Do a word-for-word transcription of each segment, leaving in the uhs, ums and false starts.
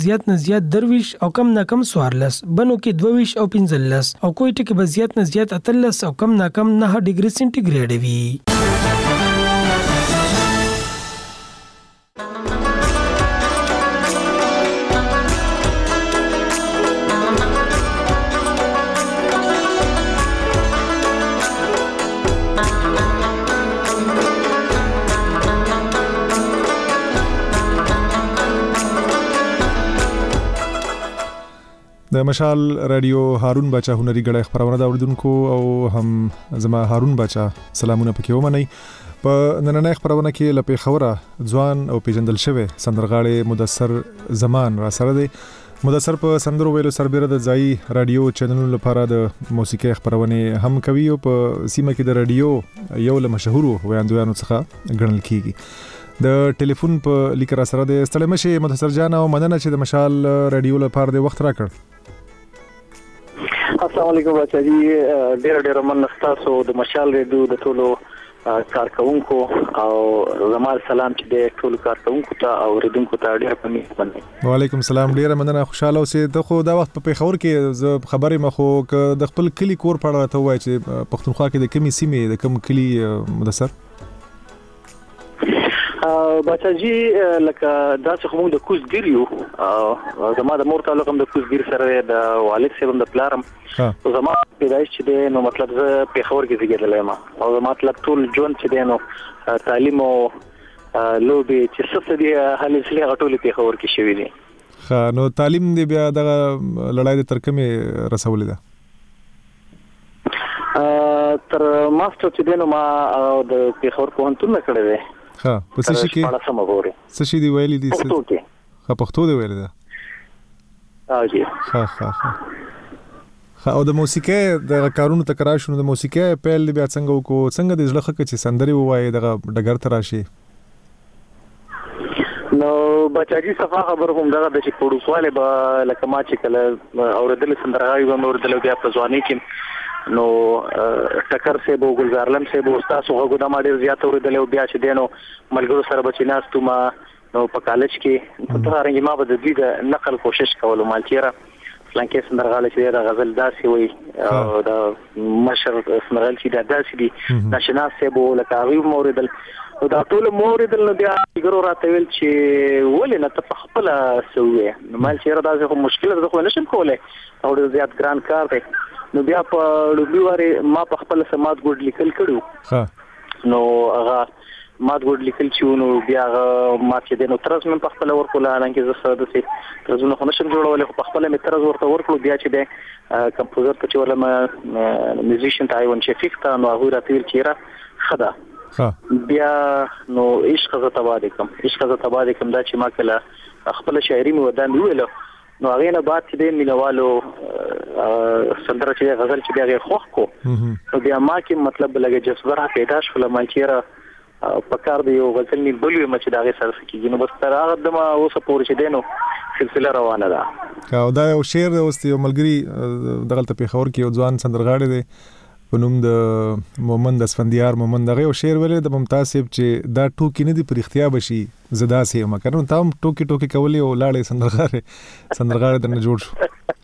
زیات نه زیات درویش او کم نه کم څوارلس، بنو کې دوه او پنځلس او کوټه کې به زیات نه زیات اتلس او کم نه کم نه ډیګري سنټیګریډ وي. د مشال رادیو هارون بچا هنري غړې خبرونه دا اوریدونکو او هم زما هارون بچا سلامونه پکې ومنئ. په نننۍ خبرونه کې لپاره خوره ځوان او پیژندل شوی سندرغاړي مدثر زمان را سره دی. مدثر په سندرو ویلو سربېره د ځای رادیو چینلونو لپاره د موسیقي خبرونه هم کوي او په سیمه کې د رادیو یو له مشهورو ویاندویانو څخه ګڼل کیږي. د ټلیفون په لیکر سره د ستړي مشه مدثر جان او مننه چې د مشال رادیو لپاره د وخت راکړ. السلام علیکم بچا جی، ډیر ډیر مننه تاسو د مشال رادیو د ټولو کارکونکو او زمال سلام چې د ټولو کارکونکو ته او ریډونکو ته ډیر پمې باندې. وعلیکم السلام، ډیر مننه، خوشاله اوسئ. ته خو دا وخت په پیښور کې خبرې مخو ک د خپل کلی کور په اړه ته وایي چې پښتونخوا کې د کمی سیمې د کم کلی مدثر بچا جی لکه دا څه کوم د کوزګیر یو او زما د مور تعلق هم د کوزګیر سره د والد سره د پلارم زما پیدایش چې دی نو مطلب زه پیښور کې زیږیدلی یم او زما مطلب ټول ژوند چې دی نو تعلیم او لوبې چې څه دي هلې ځلې هغه ټولې پیښور کې شوي دي. ښه، نو تعلیم دې بیا دغه لړۍ د تر کومې رسولې ده؟ تر ماسټر چې دی نو ما د پیښور پوهنتون نه کړی دی. ها په څه شي کې څه شي دی ویلي دي؟ پښتو کې. ها پښتو دی ویلي ده. ها جی. ها ها ها. ها او د موسیقي د کارونو تکرار شنو د موسیقي پیل بیا څنګه وکړو، څنګه د ځلخه کې چې سندري وایي دغه ډګر ته راشي؟ نو بچاجي صفه خبر کوم دغه د چې پروسواله به لکه ما چې کله اوریدل سندرغاوي به اوریدل بیا په ځواني کې نو ټکر سه بو ګلزارلم سه بو استاد سو غو د ما ډیر زیات اوریدل او بیا چې دینو ملګرو سره بچیناستو ما نو په کالج کې په ترانګ ما به د دې د نقل کوشش کولو مالتیرا فلانکې سندرغاله چې د غزل داسي وي او د مشر سندرغال چې د داسي دي ناشنا سه بو لکه غو موریدل او دا ټول موریدل نو بیا ګرو راته ویل چې ولې نه تفخپل سوې مالتیرا دا زه مشکل زه خو نشم کولای او ډیر زیات ګران کار دی. نو بیا په لوبيواري ما په خپل سمات ګډ لیکل کړو. ها نو هغه مات ګډ لیکل چې نو بیا ما چې د نو ترز من په خپل ورکول لانکه زه ساده سي ترزونه خو نشم جوړول خو په خپل می ترز ورته ورکړو بیا چې د کمپوزر ته چې ولما میوزیشن تایوان شفیق ته نو هغه راتیر چیرې خدا ها بیا نو عشق ز تباد کم عشق ز تباد کم دا چې ما کله خپل شاعري مو ودان ویلو نو هغه نه بعد چې د مینوالو سندره چې غزل چې بیا خوښ کو نو بیا ما کې مطلب لګي جذبه را پیدا شول مانچیره په کار دی یو غزل نه بلوي مچ دا غي سره کیږي نو بس تر هغه دمه اوس پورې چې دینو سلسله روانه ده. او دا یو شعر اوس یو ملګری دغه ته پیښور کې یو ځوان سندرغاړي دی په نوم د مومند اسفندیار مومند دغه یو شعر ویل د ممتاز صاحب چې دا ټوکی نه دی پر اختیار بشي زدا سي ما کړو تام ټوکی ټوکی کولی او لاړې سندرغاړي سندرغاړي درنه جوړ شو.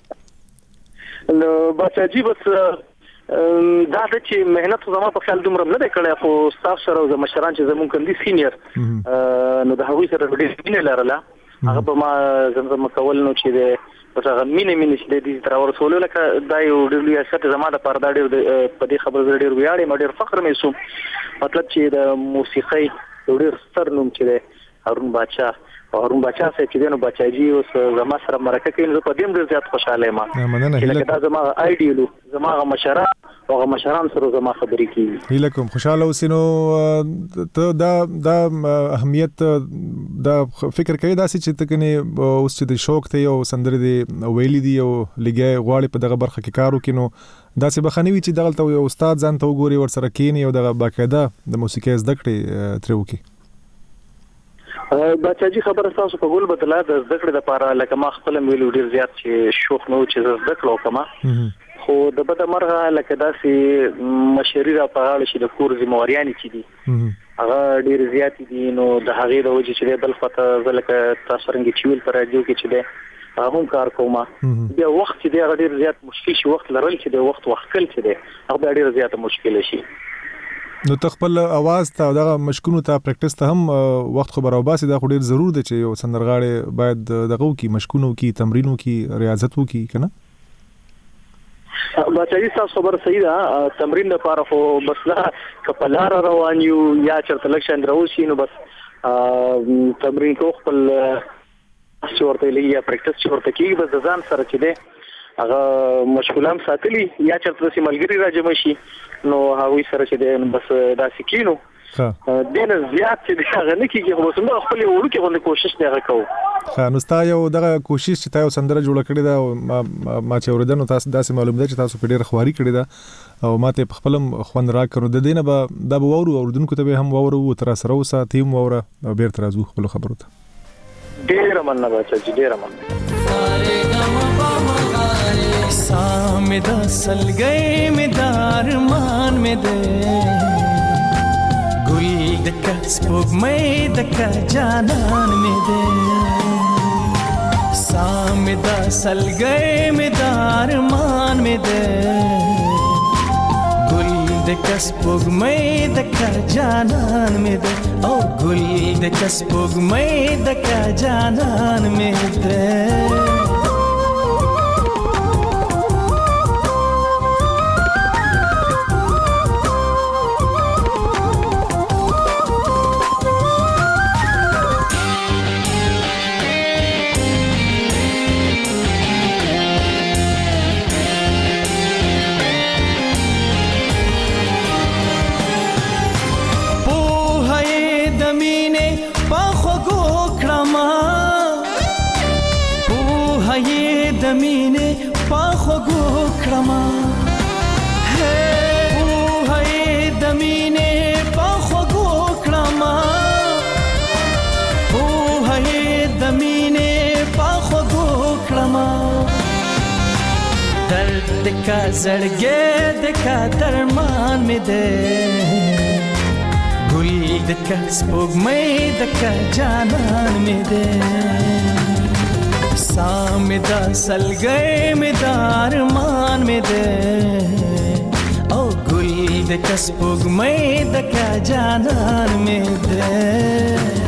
نو بچا جی بس دا د چې مهنت زما په خیال دومره نه کړی خو تاسو سره د مشران چې زمون کندي سینیئر نو د هغوی سره ډېر مینه لرله هغه په ما زمزم کول نو چې د هغه مینه مینه چې د دې تر ورسول لکه دا یو ډېر لوی اثر زما د پردا ډېر په دې خبره ډېر ویاړې ما ډېر فخر محسوس مطلب چې د موسیقۍ ډېر ستر نوم چې هارون بچا هارون بچا سره چې دنو بچاجي اوس زما سره مرکه کوي نو په دې ډېر زیات خوشاله یم چې دا زما ایډیالو زما مشران او مشران سره زما خبرې کوي. هیله کوم خوشاله اوسینو ته دا دا اهمیت دا فکر کوي دا چې تکني اوس چې د شوق ته یو سندره دی ویلي دی او لګي غواړي په دغه برخه کې کارو کینو دا څه بخنوي چې دغه یو استاد ځان ته وګوري ور سره کینی او دغه باقاعده د موسیقي زده کړې ترو کی. بچا جی خبره تاسو په ګول بدلا د زده کړې لپاره لکه ما خپل ویلو ډیر زیات چې شوق نو چې زده کړو کما خو د بده مرغه لکه داسې مشري را په اړه چې د کور ذمہواریان چې دي هغه ډیر زیات دي نو د هغې د وجې چې بل خواته ځکه تاسو رنګ چې ویل پر راډیو کې چې ده هغه هم کار کوم بیا وخت چې دی هغه ډیر زیات مشکل شي وخت لرل چې دی وخت وخت چې دی هغه ډیر زیات مشکل شي نو تخپل आवाज ته دغه مشکونو ته پریکټیس ته هم وخت خبر او باسي دا خو ډیر ضرور دی چې یو سندرغاړي باید دغه کی مشکونو کی تمرینو کی ریاضت وکي کنه بچی تاسو خبر صحیح ده تمرین لپاره خو بس لا کپلار روان یو یا چرته لکشن دروسی نو بس تمرین کو خپل څورته لګي یا پریکټیس څورته کی بس ځان سره چې دی هغه مشغولم ساتلی یا چرته سي ملګری راځم شي نو هغه سره چې دی بس دا سکینو ها دینه زیات چې هغه نه کیږي خو څنګه خپل وړو کې غوښنه کوشش نه وکاو ها نو ستا یو دغه کوشش چې تاسو سندره جوړ کړی دا ما چې اوریدنه تاسو داسې معلومه ده چې تاسو په ډیر خواري کړی دا او ماته په خپلم خوند را کړو د دینه به دا به وورو اوردونکو ته به هم وورو تر سره وسه تیم ووره بیر تر ازو خپل خبرو ته ډیر مننه بچی ډیر مننه سامې د سلګۍ مې د ارمان مې دی ګل د که سپوږمۍ د که جانان مې دی سامې د سلګۍ مې د ارمان مې دی ګل د که سپوږمۍ د که جانان مې دی او ګل د که سپوږمۍ د که جانان مې دی دکا زړګې دکا درمان مې دی ګل دکا سپوږمۍ دکا جانان مې دی سامې د سلګۍ مې د ارمان مې دی او ګل دکا سپوږمۍ دکا جانان مې دی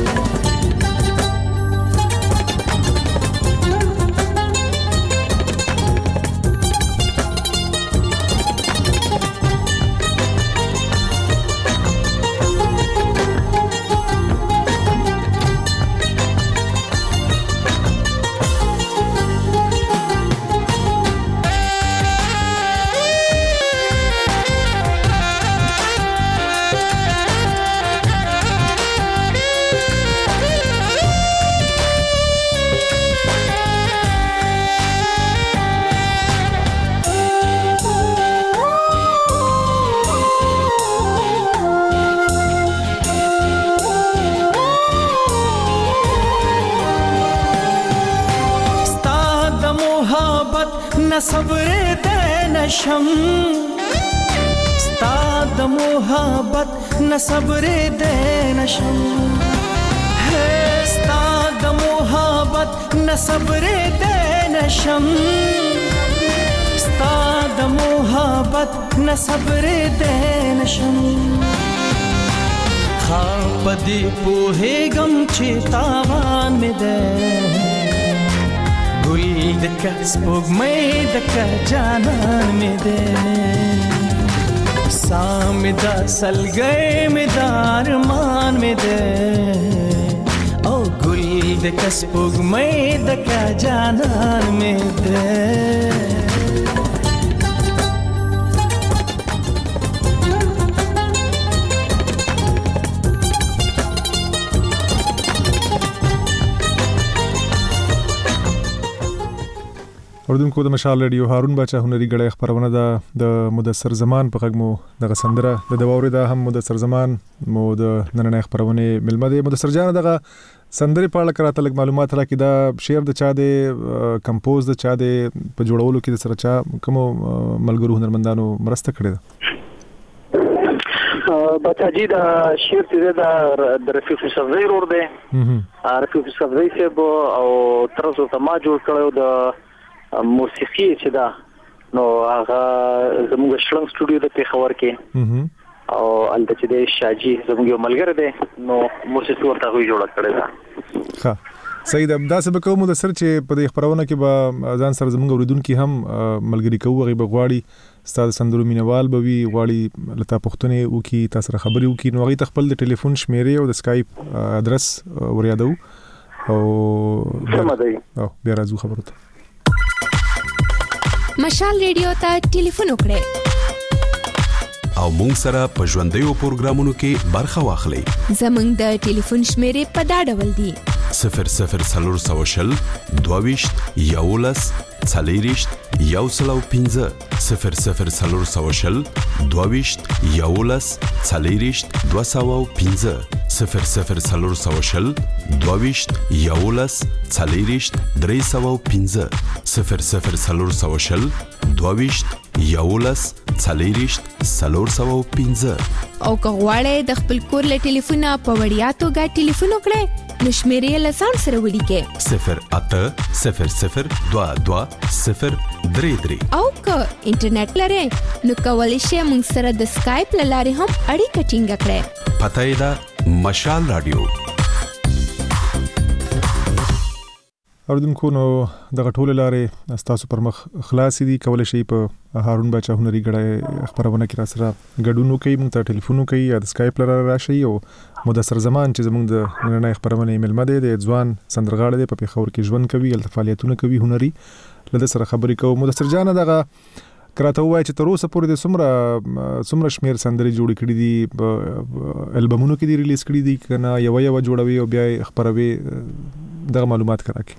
صبر دې نشم ستا د محبت نه صبر دې نشم ستا د محبت نه صبر دې نشم ستا د محبت نه صبر دې نشم خاپ دې په غم چې تاوان مې ده ګل دکه سپوږمۍ دکه جانان مې دی سامې د سلګۍ مې د ارمان مې دی او ګل دکه سپوږمۍ دکه جانان مې دی اوردونکو د مشال رادیو هارون بچا هنري غړې خبرونه ده د مدثر زمان په غږ مو د سندره د دواوري ده هم مدثر زمان مو د نننې خبرونه ملمه ده مدثر جان دغه سندري په اړه کراته لګ معلومات راکې دا شعر د چا دی کمپوز د چا دی په جوړولو کې د سره چا کوم ملګرو هنرمندانو مرسته کړې ده بچاجي دا شیر چې دا د رفیق صفوی ور دی رفیق صفوی سیب او ترڅو ته ما جوړ کړو د موسیقي چې دا نو هغه زموږ شلنګ سټوډیو د پیښور کې او الته چې د شاجي زموږ یو ملګری دی نو موسیقي ورته وی جوړ کړی دا ښه صحیح ده. دا څه به کوم د سر چې په دې خبرونه کې به ځان سره زموږ اوریدونکو هم ملګری کوو غي بغواړي ستاسو سندرو مینوال به وي غواړي لته پښتنې او کی تاسو سره خبري وکي نو غي خپل د ټلیفون شمیرې او د سکایپ ادرس وريادو او سم دی او بیا راځو خبرو ته. مشال ریډیو ته ټلیفون وکړئ او مونږ سره په ژوندۍ پروګرامونو کې برخه واخلئ. زمونږ د ټلیفون شمیرې په دا ډول دي: صفر صفر څلور سوه شل دوهویشت یولس څلېرویشت یو سل او پنځه صفر صفر څلور سوه شل دوهویشت یولس څلېرویشت دوه سوه او پنځه صفر صفر څلور سوه شل دوهویشت یولس څلېرویشت درې سوه او پنځه صفر صفر څلور سوه شل دوهویشت یولس څلېرویشت څلور سوه او پنځه. او که غواړئ د خپل کور له ټلیفونه په وړیا توګه ټلیفون وکړئ نو شمیرې له ځان سره ولیکئ صفر اته صفر صفر دوه دوه صفر درې درې. او که انټرنیټ لرئ نو کولی شئ موږ سره د سکایپ له لارې هم اړیکه ټینګه کړئ. پته یې ده مشال رادیو. اوردونکو نو دغه ټول لارې تاسو پر مخ خلاص دي کولای شي په هارون بچا هنري غړې خبرونه کې را سره ګډون کوي موږ ته ټلیفون کوي یا د سکایپ لاره راشي او مدثر زمان چې زموږ د نړۍ خبرونه ایمیل مده د ځوان سندرغاړي د په پیښور کې ژوند کوي ال فعالیتونه کوي هنري لده سره خبرې کوو. مدثر جان دغه کراته وای چې تر اوسه پورې د سمره سمره شمیر سندري جوړ کړي دي البمونو کې دي ریلیز کړي دي کنه یو یو جوړوي او بیا خبروي دغه معلومات کراکي.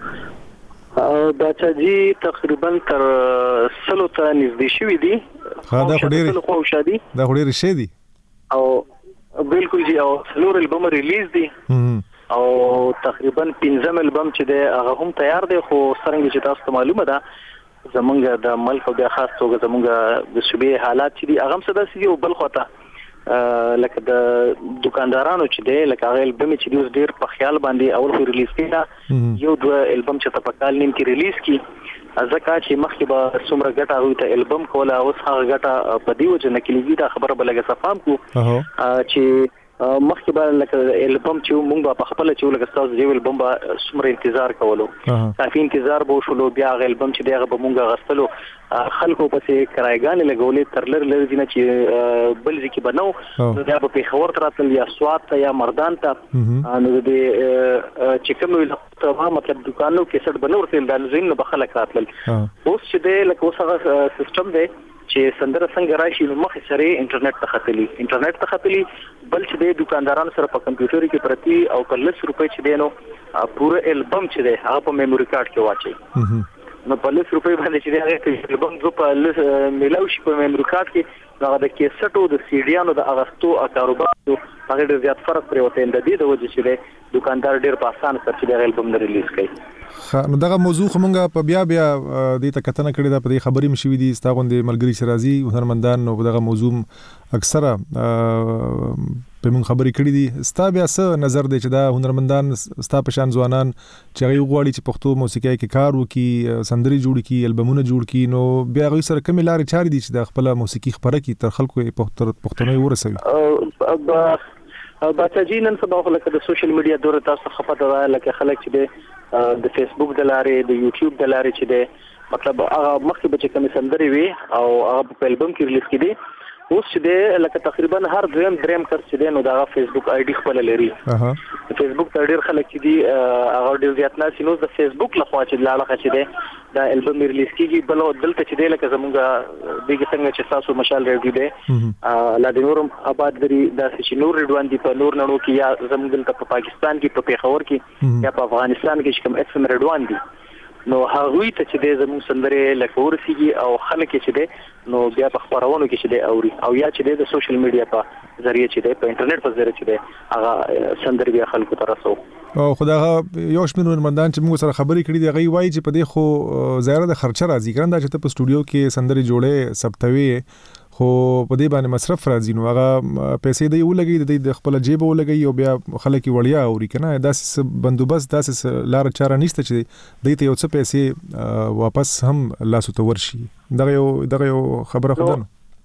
بچاجي تقریبا تر سلو ته نږدې شوی دي. ها دا خډيري خو شادي دا خډيري شه دي او بالکل جی او سلور البم ریلیز دي او تقریبا پنځم البم چې دی هغه هم تیار دی خو څنګه چې تاسو ته معلومه ده زمونږ د ملک او د خاص توګه زمونږ د شوبې حالات چې دي هغه څه داسې او بل خواته لکه د دکاندارانو چې دی لکه هغه البم چې دی ډیر په خیال باندې اول خو ریلیز کړه یو دوه البم چې په کال نیم کې ریلیز کی ځکه چې مخکې به څومره ګټه هوی ته البم کوله اوس هغه ګټه په دی وجه نه کلیږي دا خبره بلګه صفام کو چې مخکې به لکه البم چې مونږ په خپل چې لکه تاسو دی البم به څومره انتظار کولو کافي انتظار به شولو بیا غ البم چې دیغه به مونږ غسلو خلکو پسې کرایګان لګولې ترلر لږ نه چې بل ځکه بنو نو دا به خبر تراتل یا سواد ته یا مردان ته نو دې چې کوم ویل مطلب دکانو کې سټ بنور تل د زین نه بخلک راتل اوس چې دې لکه اوس هغه سیستم دی چې سندره څنګه راشي نو مخ سره انټرنیټ ته خطلی انټرنیټ ته خطلی بل چې د دکاندارانو سره په کمپیوټر کې پرتی او کلس روپۍ چې دینو پوره البم چې دی هغه په میموري کارت کې واچي نو په لس روپۍ باندې چې دی البم زو په لس ملاو شي په میموري کارت کې هغه د کیسټو د سیډیانو د اغستو او کاروبار هغه ډیر زیات فرق پرې وته د دې د وجه چې دکاندار ډیر په اسانه سره چې د البم ریلیز کوي. نو دغه موضوع کومه په بیا بیا د ته کتنه کړی دا په خبرې مشوي دي ستاغوندې ملګری شرازي هنرمندان نو دغه موضوع اکثره په مون خبرې کړې دي ستا بیا څه نظر دی چې دا هنرمندان ستا په شان ځوانان چې غي غواړي چې پښتو موسیقي کې کار وکړي سندري جوړ کړي البمونه جوړ کړي نو بیا غي سره کوم لارې چاري دي چې د خپل موسیقي خبره کې تر خلکو پښتوني ورسوي. بچاجي نن سبا خلک د سوشل میډیا دور تاسو خپته ده لکه خلک چې د فیسبوک د لارې د یوټیوب د لارې چې ده مطلب هغه مخکې به چې کوم سندري وي او هغه په البم کې ریلیز کړي اوس چې ده لکه تقریبا هر دریم دریم کس چې ده نو دا فیسبوک آی ډي خپل لري اها فیسبوک ته ډیر خلک چې دي هغه ډیر زیات نه سينو د فیسبوک لخوا چې لاړه چې ده دا البم ریلیز کیږي بل دلته چې ده لکه زمونږ دغه څنګه چې تاسو مشال ریډیو ده لا د نورم آباد لري دا چې نور ریډوان دي په نور نړو کې یا زمونږ دلته په پاکستان کې په پیښور کې یا په افغانستان کې چې کوم اف ام ریډوان دي نو هغه ته چې د زموږ سندره لکه ورسیږي او خلک چې ده نو بیا په خبرونو کې چې ده اوري او یا چې د سوشل میډیا په ذریعہ چې ده په انټرنیټ په ذریعہ چې ده هغه سندره بیا خلکو ته رسو او خدای یو شمیر هنرمندان چې موږ سره خبرې کړې دي غي وایي چې په دې خو ظاهر د خرچه راځي ګراندا چې په سټوډیو کې سندري جوړې سبتوي خو په دې باندې مصرف راځي نو هغه پیسې دی ولګي د خپل جیب ولګي او بیا خلک وړیا اوري کنه داسې بندوبست داسې لار چاره نشته چې دې ته یو څه پیسې واپس هم لاسو ته ورشي دغه یو دغه یو خبره خدانو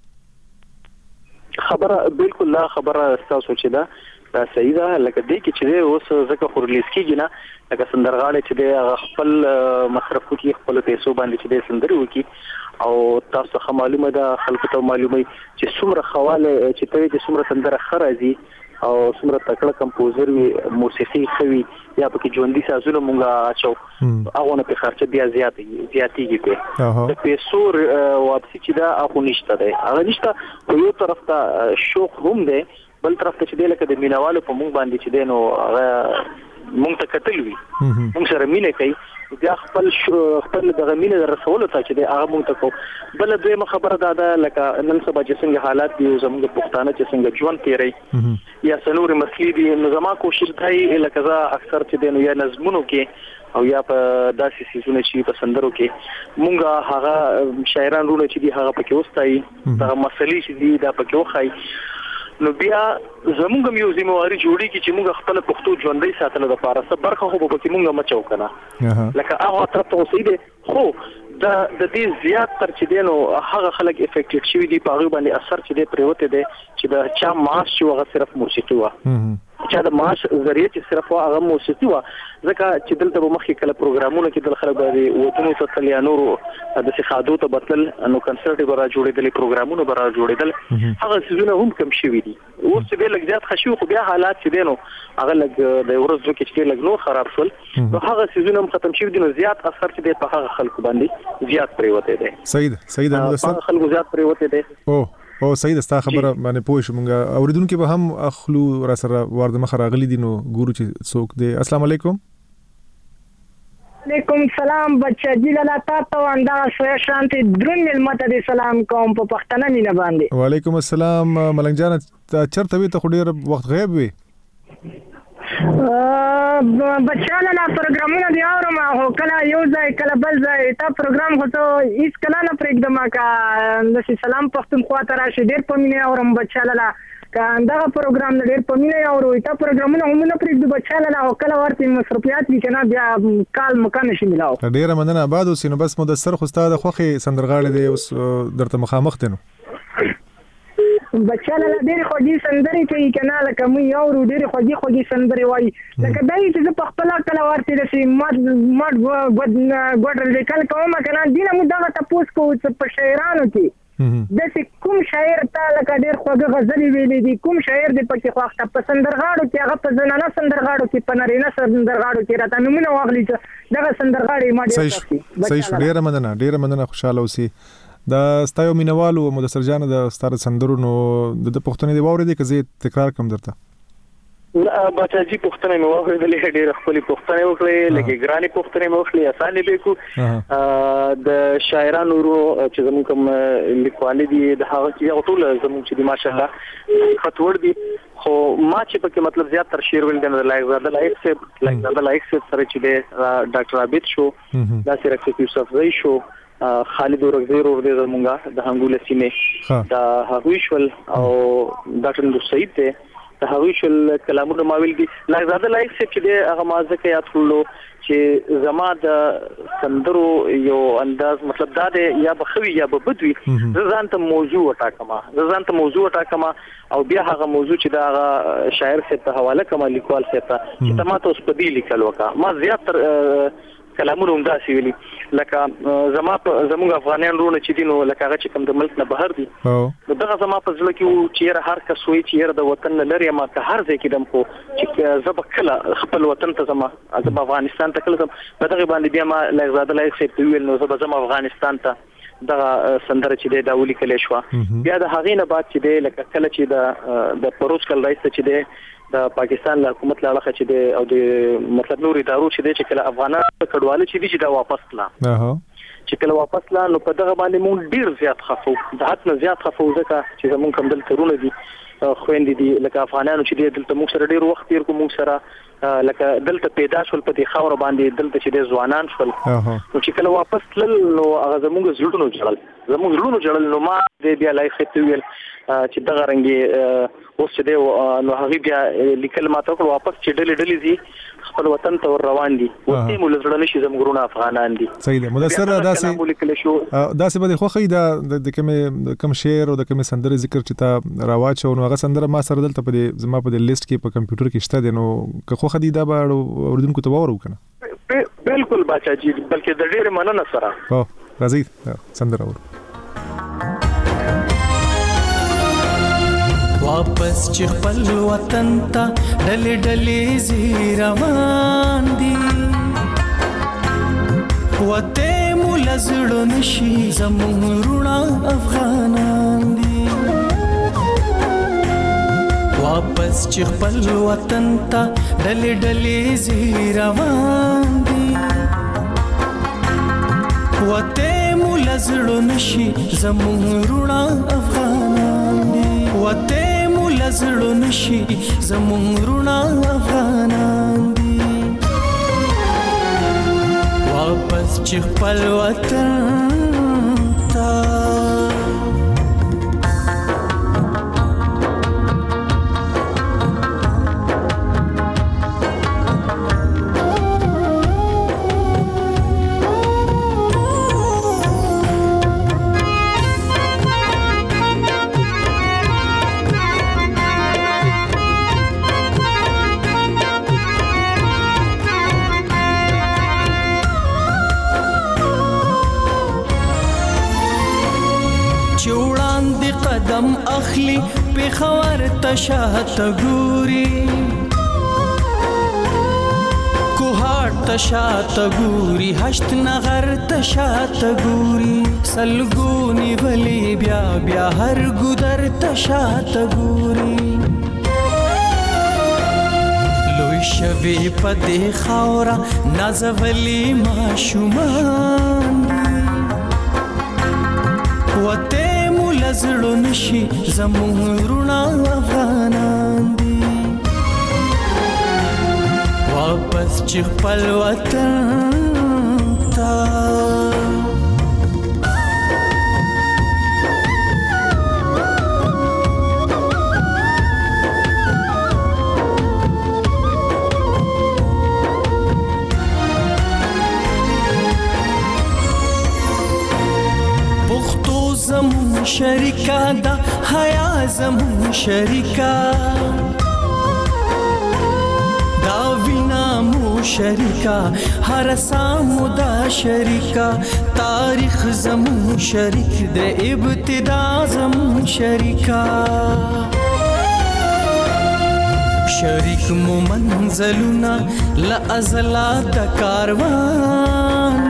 خبره بالکل لا خبره تاسو چې دا دا صحیح ده لکه دې کې چې اوس زکه خورلیس کېږي نه لکه سندرغاړي چې د خپل مصرف کوي خپل پیسو باندې چې د سندري وکي او تاسو خه معلومه ده خلکو ته معلومه چې څومره خواله چې ته چې څومره سندره خرازي او څومره تکړه کمپوزر وي موسیقي خوي یا پکې ژوندۍ سازونه مونږه اچو هغه نه په خرچه بیا زیات زیاتېږي په د پیسو واپسی چې دا هغه نشته ده هغه نشته په یو طرف ته شوق هم ده بل طرف ته چې د لکه د مینوالو په مونږ باندې چې دینو هغه مونږ ته کتل وي مونږ سره مینه کوي بیا خپل خپل د غمینه در رسول ته چې د هغه مونږ ته کو بل دویمه خبره دا ده لکه نن سبا چې څنګه حالات دي زموږ پښتانه چې څنګه ژوند تیری یا سنور مسلې دي نو زما کوشش دی لکه زه اکثر چې دینو یا نظمونو کې او یا په داسې سيزونه چې په سندرو کې مونږه هغه شاعران رونه چې دي هغه پکې وستایي دا مسلې چې دي دا پکې وخای نو بیا زموږ یو ذمہواری جوړی کی چې موږ خپل پښتو ژوندۍ ساتل د پاره صبرخه خو به کې موږ مچو کنه لکه هغه طرف ته اوسېده خو دا د دې زیات تر چې دینو هغه خلک افیکټډ شوی دي په هغه باندې اثر چې دې پریوته دي چې د چا ماش چې هغه صرف موسیقي و چې دا ماش ذریعہ چې صرف هغه موسیقي و ځکه چې دلته به مخکې کله پروګرامونه کې د خلک باندې وټونو ته تلیا نورو د سخادو ته بتل نو کنسرت به را جوړېدل پروګرامونه به را جوړېدل هغه سيزونه هم کم شوی دي اوس چې لږ زیات خشوع خو بیا حالات چې دینو هغه لږ د ورځو کې چې لږ نور خراب شول نو هغه سيزونه هم ختم شوی دي نو زیات اثر چې په هغه خلکو باندې زیات پریوته دي صحیح صحیح ده نو خلکو زیات پریوته دي او او صحیح ده ستا خبره باندې پوه شومږه اوریدونکو به هم اخلو را سره ورده مخ راغلي دي نو ګورو چې څوک دی السلام علیکم علیکم سلام بچا جی لاله تاسو انده سوي شانتي درن ملمت دي سلام کوم په پښتنه مینه باندې وعلیکم السلام ملنګ جان چرته وي ته خډیر وخت غیب وي بچا لاله پروګرامونه دی اورم هو کله یو ځای کله بل ځای تا پروګرام هوته هیڅ کله نه پرېږدم کا د سلام پښتونخوا ته راشي ډېر په مینه اورم بچا لاله دا پروګرام ډېر په مینه اورو تا پروګرامونه هم نه پرېږدم بچا لاله کله ورته مصرفيات وی کنه بیا کال مکان شي ملاو ډېر مننه آباد اوسینو بس مدثر خو استاد خوخي سندرغاړي دی اوس درته مخامخ دي نو بچا له ډېر خوږی سندري کوي کنه لکه مې یو ورو ډېر خوږی خوږی سندري وای لکه دای چې په خپل کله ورته د سي مد مد ګډ لیکل کوم کنه دینه مو دا تاسو کو په شاعرانو کې د کوم شاعر ته لکه ډېر خوږه غزل ویلې دي کوم شاعر دې پکې خوښه په سندرغاړو کې هغه په زنانه سندرغاړو کې په نارینه سندرغاړو کې راته نمونه واغلی چې دغه سندرغاړي ما ډېر خوښي صحیح ډېر مننه ډېر مننه خوشاله اوسئ دا ستایو مینوالو مدثر جان د ستاره سندرو نو د پښتنې دی ووري دي که زه تکرار کوم درته بچا جی پښتنې مې واخلې ډېر خپل پښتنې وکړې لکه ګراني پښتنې مې وکړې اسانه به کو د شاعرانو ورو چې زموږ کوم لیکوال دي د هغه چې ټول زموږ چې ماشاءالله خطور دي خو ما چې پکې مطلب زیات تر شعر ویل د لایق زاده لایق سے لایق زاده لایق سے سره چې د ډاکټر عابد شو دا سره چې یوسف زئی شو خالد ورغزیر ور دې زمونږه د هنګول سینې دا هغویشل او ډاکټر نور سعید ته د هغویشل کلامونه ماویل دي لایزاده لایق چې د هغه مازه کې یاد کړلو چې زما د سندرو یو انداز مطلب دا دی یا بخوي یا بدوي ځان ته موضوع وټاکما ځان ته موضوع وټاکما او بیا هغه موضوع چې دا هغه شاعر څخه حواله کما لیکوال څخه چې تماته اوس په دې لیکل وکا ما زیات تر کلامونه هم داسې ویلي لکه زما په زموږ افغانان رونه چې دي نو لکه هغه چې کوم د ملک نه بهر دي نو دغه زما په ځل کې چې هر کس وي چې د وطن نه لري ما که هر ځای کې دم کو چې زب کله خپل وطن ته زما د افغانستان ته کله په دغه باندې بیا ما لږ لایق سي ویل نو زب زما افغانستان ته دغه سندره چې د داولی کله شو بیا د هغې نه بعد چې د لکه کله چې د د پروز کل رئیس چې د د پاکستان له حکومت له اړخه چې د او د مطلب نور ادارو چې د چې کله افغانان کډواله چې دي چې دا واپس کلا چې کله واپس لا نو په دغه باندې مونږ ډیر زیات خفو د حد نه زیات خفو ځکه چې زمونږ کوم دل ترونه دي خويندې دي لکه افغانانو چې دلته موږ سره ډیر وخت تیر کوم موږ سره لکه دلته پیدا شول په دې خاور باندې دلته چې د ځوانان شول اها نو چې کله واپس تلل نو هغه زموږ زړونو جوړل زموږ زړونو جوړل نو ما دې بیا لای خته ویل چې دغه رنګي اوس چې دی نو هغه بیا لیکل ماته کول واپس چې ډلې ډلې دي خپل وطن ته روان دي وته مول زړه نشي زموږ ګرونه افغانان دي صحیح ده مدثر داسې داسې به خو خې دا د کوم کم شعر او د کوم سندره ذکر چې تا راواچو نو هغه سندره ما سره دلته په دې زما په دې لیست کې په کمپیوټر کې شته دي نو که خو خدي دا به اوردونکو ته وورو کنه بالکل بچا جی بلکې د ډېر مننه سره او راځي سندره ور واپس چې خپل وطن ته ډلې ډلې زی روان دي وته مول زړه نشي زموږ رونه افغانان دي واپس چې خپل وطن ته ډلې ډلې زی روان دي وته مول زړه نشي زموږ رونه افغانان دي وته لزړو نشي زموږ رونه افغانان دي واپس چې خپل وطن ته قدم اخلي پېښور ته شاته ګوري کوهاټ ته شاته ګوري هشت نغر ته شاته ګوري سلګونی ولی بیا بیا هر ګودر ته شاته ګوري لوی شوی په دې خاورا نازولی ماشومان وته لزړو نشي زموږ رونه افغانان دي واپس چې خپل وطن ته زمون شریکا دا حیا زمون شریکا دا وینا مو شریکا هر سامو دا شریکا تاریخ زمون شریک د ابتدا زمون شریکا شریک مو منزلونا لا ازلا د کاروان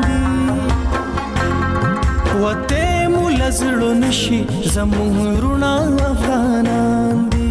وته لزړو نشي زموږ رونه افغانان دي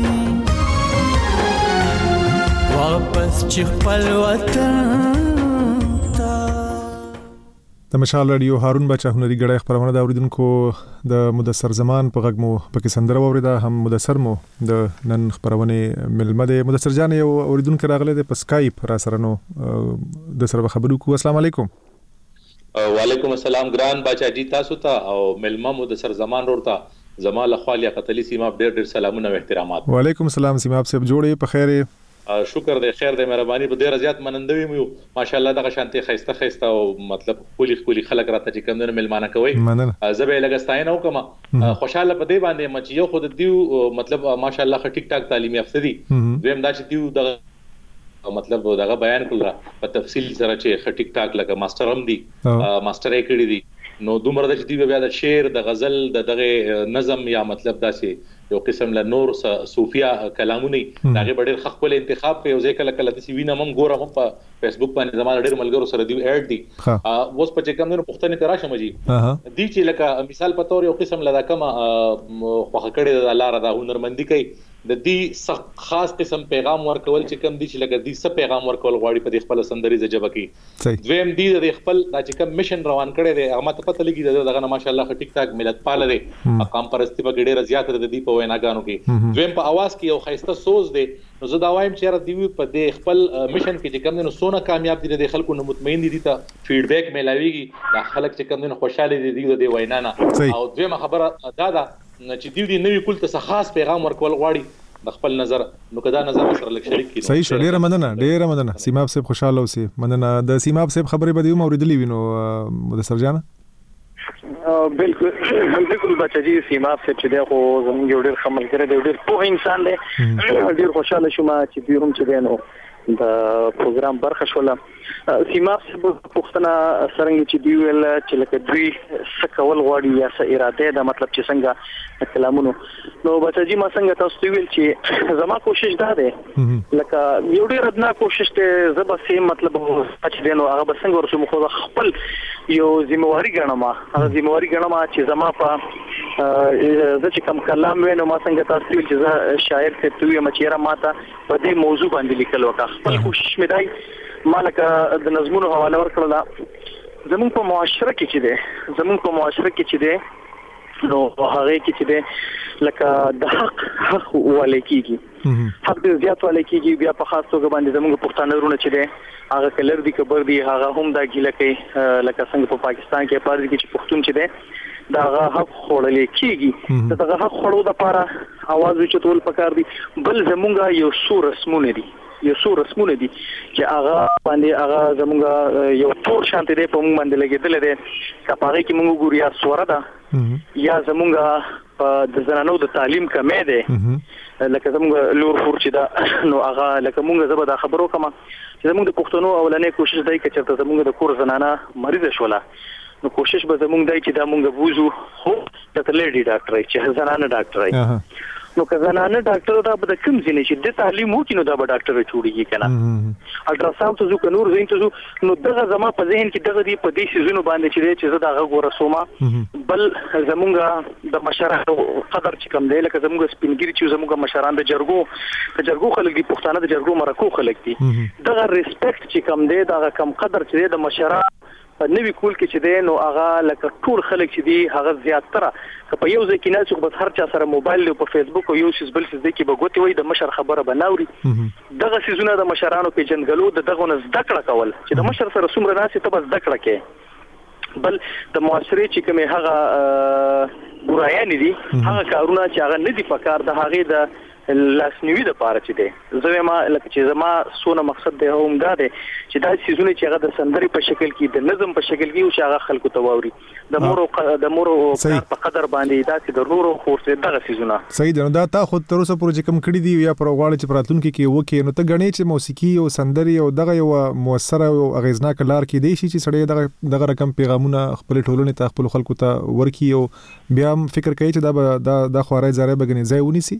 واپس چې خپل وطن ته د مشال رادیو هارون بچا هنري غړې خبرونه دا اوریدونکو د مدثر زمان په غږ مو پکې سندره وریدا هم مدثر مو د نن خبرونه ملمه د مدثر جان یو اوریدونکو راغله د سکایپ را سره نو د سره خبرو کو السلام علیکم وعلیکم السلام ګران بچا جی تاسو ته او ملما مو د سر زمان ورته زما له خالیا قتلی سیما ډېر ډېر سلامونه او احترامات وعلیکم السلام سیما آپ سب جوړې په خیره شکر دې خیر دې مهرباني په ډېر زیات منندوي مو ماشاءالله دغه شانتي خيسته خيسته او مطلب خولي خولي خلک راته چې کوم نه ملمانه کوي زبې لګستاین او کما خوشاله په دې باندې مچ یو خود دیو مطلب ماشاءالله ټیک ټاک تعلیمي افسر دي زم دا چې دیو دغه مطلب دغه بیان کړل په تفصیل سره چې ټیک ټاک لکه ماستر هم دي ماستر یې کړی دي نو دومره د چې دی بیا د شعر د غزل د دغه نظم یا مطلب داسې یو قسم له نور صوفیا کلامونه دغه ډېر خپل انتخاب کوي او ځکه کله د سی وینم هم ګورم په فیسبوک باندې زموږ ډېر ملګرو سره دی اډ دي اوس په چې کوم نور پښتنه تراشه مجي دي چې لکه مثال په تور یو قسم لدا کما خو کړي د الله را د هنرمندي کوي د دې خاص قسم پیغام ورکول چې کم دي چې لکه دې څه پیغام ورکول غواړي په خپل سندري ژبه کې دویم دې د خپل د چې کم میشن روان کړي دي هغه ته پته لګي دغه ماشاءالله ټیک ټاک ملت پاله دي مقام پرستی په ډېر زیات د دې په ویناګانو کې دویم په اواز کې یو خیسته سوز دي نو زه دا وایم چې را دی په دې خپل میشن کې چې کم دي نو سونه کامیاب دي د خلکو نو مطمئن دي ته فیډبیک ملاويږي د خلک چې کم دي خوشاله دي د دې وینا نه او دویم خبره دا ده چې دوی دې نوې کول ته خاص پیغام ورکول غواړي د خپل نظر نو کدا نظر سره لک شریک کړي صحیح شو ډیره مننه ډیره مننه سیماب صاحب خوشاله اوسئ مننه د سیماب صاحب خبرې به یو اوریدلې وینو مدثر جان بالکل بالکل بچی سیماب صاحب چې دغه زموږ یو ډیر خمل کړی دی ډیر په انسان دی ډیر خوشاله شوم چې بیرون چې نو د پروګرام برخه شوله سیماب صاحب پښتنه سرنګ چې دی ویل چې لکه دوی سکول غواړي یا څه اراده ده مطلب چې څنګه کلامونو نو بچی ما څنګه تاسو ویل چې زما کوشش ده ده لکه یو ډیر ادنا کوشش ته زب سیم مطلب چې دینو هغه بسنګ ورسوم خو خپل یو ذمہواری ګڼم هغه ذمہواری ګڼم چې زما په زه چې کوم کلام وینم ما څنګه تاسو ویل چې شاعر ته توی مچیره ماته په دې موضوع باندې لیکل وکړه خپل کوشش مې دی مالک د نظمونو حواله ورکړل زمون په معاشره کې چې ده زمون په معاشره کې چې ده نو هغه کې چې ده لکه د حق حق ولې کېږي حق دې زیات ولې کېږي بیا په خاص توګه باندې زمونږ پښتانه ورونه چې ده هغه کلر دي کبر دي هغه هم دا ګیله کوي لکه څنګه په پاکستان کې پاره کې چې پښتون چې ده دا هغه حق خورلې کېږي دا هغه خورو د پاره आवाज وچتول پکار دي بل زمونږ یو څو رسمونه دي یو څو رسمونه دي چې هغه باندې هغه زمونږ یو تور شانتي دی په موږ باندې لګیدل دي کپاره کې موږ ګوري یا سوره ده یا زمونږ د زنانو د تعلیم کمې ده لکه زمونږ لور فور چې دا نو هغه لکه موږ زبر دا خبرو کما چې زمونږ د پښتنو اولنې کوشش دی چې چرته زمونږ د کور زنانه مریض شوله نو کوشش به زمونږ دی چې دا موږ بوزو خو د لیډي ډاکټر چې زنانه ډاکټر نو که زنانه ډاکټر دا به کوم ځینې چې د تعلیم وکړي نو دا به ډاکټر جوړیږي کنه الټراساوند ته ځو نور زین ته ځو نو دغه زما په ذهن کې دغه دی په دې سيزونو باندې چې چې زه دا غوړه سوما بل زمونږ د مشرانو قدر چې کم دی لکه زمونږ سپینګری چې زمونږ مشران د جرګو د جرګو خلک دي پښتانه د جرګو مرکو خلک دي دغه ریسپیکټ چې کم دی دا کم قدر چې دی د مشران نوی کول کې چې دی نو هغه لکه ټول خلک چې دی هغه زیاتره په یو ځای کې نه څوک بس هر چا سره موبایل او په فیسبوک او یو څه بل څه دی کې بغوتی وي د مشر خبره بناوري دغه سيزونه د مشرانو په جنګلو د دغه نه زده کړه کول چې د مشر سره څومره ناسي ته بس زده کړه کې بل د معاشري چې کومه هغه برایان دي هغه کارونه چې هغه نه دي پکار د هغه د لاسنیوي د پاره چې دی زه ما لکه چې زما سونه مقصد دی هم دا دی چې دا سيزونه چې هغه د سندري په شکل کې د نظم په شکل کې او چې هغه خلکو ته ووري د مورو د مورو په قدر باندې دا چې د رورو خورته دغه سيزونه صحیح دی نو دا تا خو تر اوسه پروژه کوم کړی دی یا پر غواړي چې پراتونکو کې وکي نو ته غنی چې موسیقي او سندري او دغه یو موثره او اغیزناک لار کې دی چې سړی دغه دغه رقم پیغامونه خپل ټولنې ته خپل خلکو ته ورکی او بیا فکر کوي چې دا دا د خوارای زاره بګنی ځای ونیسي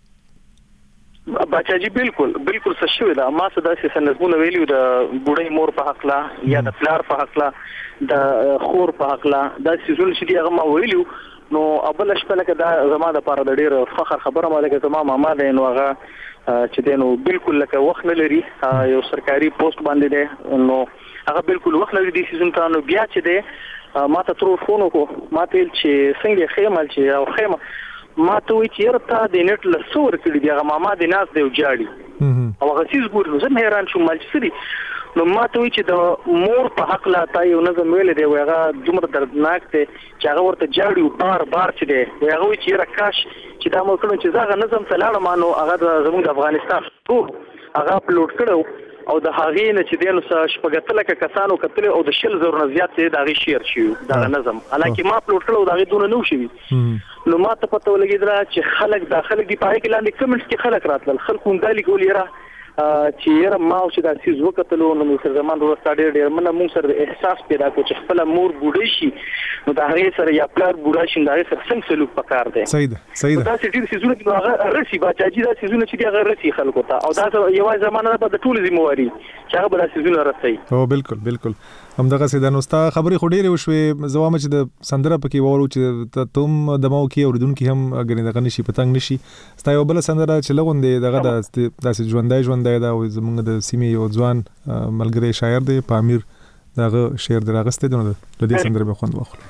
بچاجي بالکل بالکل څه شوی دا ما څه داسې سنځمونه ویلو د بوډۍ مور په حق لا یا د پلار په حق لا د خور په حق لا دا سيزون چې دی هغه ما ویلو نو ابل شپه لکه دا زما د پاره د ډیر فخر خبره ما لکه زما ماما ده نو هغه چې دی نو بالکل لکه وخت نه لري یو سرکاري پوسټ باندې ده نو هغه بالکل وخت لري د سيزون ته نو بیا چې دی ما ته تر فون کو ما ته چې څنګه خیمه چې او خیمه ما ته وی چې رته د نت له سور کړي دی هغه ماما د ناس دی وجاړي او هغه سیس ګور نو زه حیران شوم مال چې سړي نو ما ته وی چې د مور په حق لا تا یو نظم ویل دی هغه دومره دردناک دی چې هغه ورته جاړي بار بار چې دی هغه وی چې راکاش چې دا مو کړو چې زغه نظم تلاړه مانو هغه زموږ د افغانستان ټول هغه اپلوډ کړو او د هغې نه چې دینو شپږتل ک کسانو کتل او د شل زور نه زیات دی دا غي شیر شي دا نظم حالکه ما اپلوډ کړو دا غي دونه نو شي نو ما ته پته ولګیدل چې خلک داخله دی پای کې لاندې کمنټس کې خلک راتل خلکو اندالي ګول یره چې یره ما او چې دا سیز وکتلو نو موږ زمان ورسته ډېر ډېر منه موږ سره احساس پیدا کو چې خپل مور بوډۍ شي نو دا هغه سره یا پلار بوډا شین دا سره څنګه سلوک پکار دی صحیح ده صحیح ده دا چې ډیر سيزونه چې هغه رسی باچاجي دا سيزونه چې هغه رسی خلکو ته او دا یو زمانه په ټول ذمہواری چې هغه بل سيزونه رسي او بالکل بالکل همدغه سیده نو ستا خبرې خو ډېرې وشوې زوامه چې د سندره پکې وورو چې تم دمو کې اوریدونکو هم غني دغه نشي پتنګ نشي ستا یو بل سندره چې لغوندې دغه د داسې ژوندای ژوندای دا زمونږ د سیمې یو ځوان ملګری شاعر دی پامیر دغه شعر دراغسته دی نو د دې سندره به خوند واخلو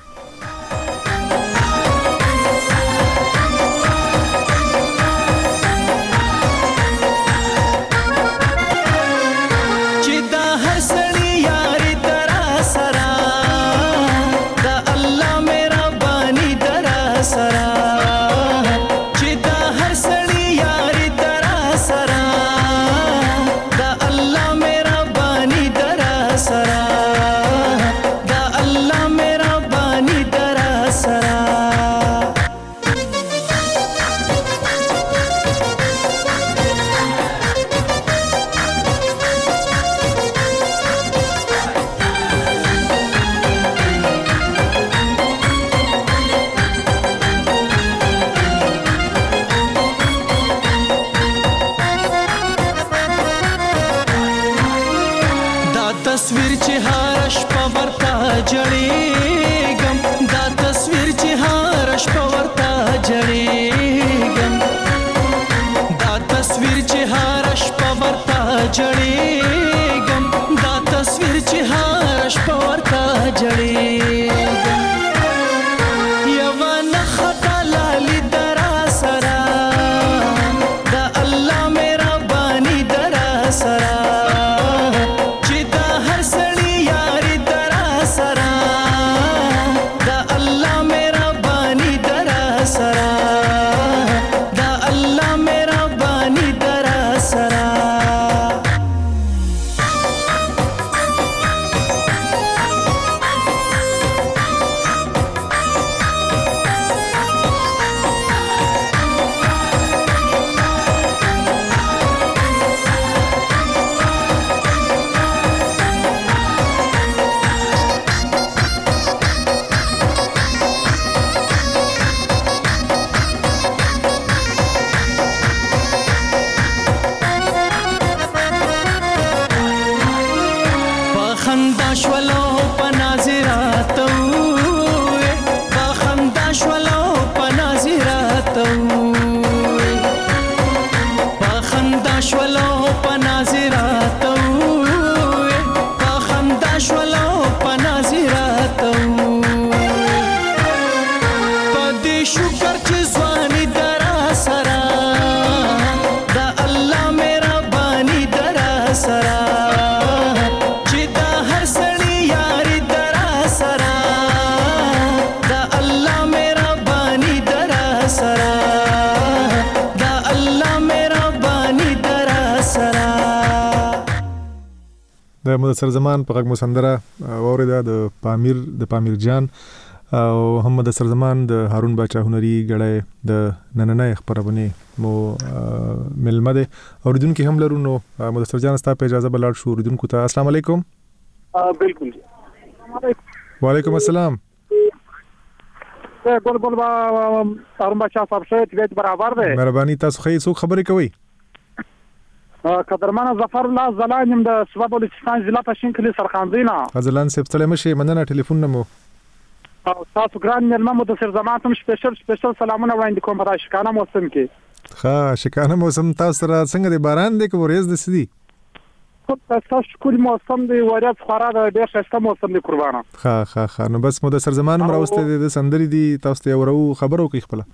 د مدثر زمان په غږ مسندره اوریدا د پامیر د پامیر جان او هم مدثر زمان د هارون باچا هنري غړې د نننۍ خبرونه مو ملمده اوریدونکو هم لرو نو مدثر جان ستا په اجازه بلار شو اوریدونکو ته السلام علیکم بالکل وعلیکم السلام ګل ګل با هارون باچا صاحب شه ته برابر ده مهرباني تاسو خې څوک خبرې کوي قدرمن ظفر الله زلانم د سبب بلوچستان ضلع پښین کلی سرخانزینا غزلان سپ سلام شي مننه ټلیفون نمو او تاسو ګران ملمه د سر زماتم سپیشل سپیشل سلامونه وړاندې کوم په شکانه موسم کې ښه شکانه موسم تاسو را څنګه دی باران دی که ورېز د سدي خو تاسو کلی موسم دی ورځ خورا د ډېر ښه موسم دی قربانه ښه ښه ښه نو بس مو د سر زمان راوسته د سندري دی تاسو ته ورو خبرو کوي خپل